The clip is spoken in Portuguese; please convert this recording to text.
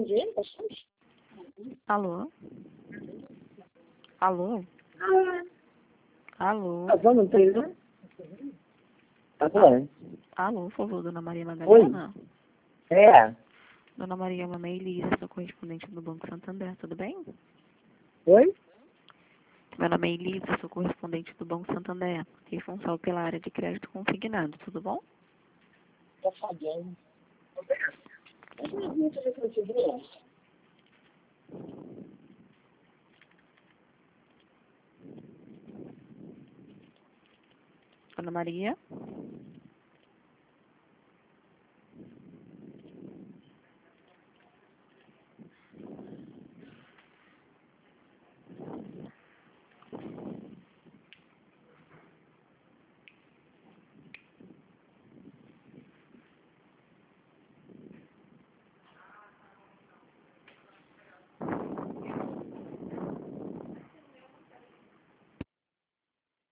dinheiro bastante? Alô? Alô? Alô? Ah, não tem, né? Tá bom. Alô, por favor, Dona Maria Madalena? É. Dona Maria, meu nome é Elisa, sou correspondente do Banco Santander, tudo bem? Oi? Meu nome é Elisa, sou correspondente do Banco Santander, responsável pela área de crédito consignado, tudo bom? Tá falhando. Mas não é muito de procedimento. Dona Maria?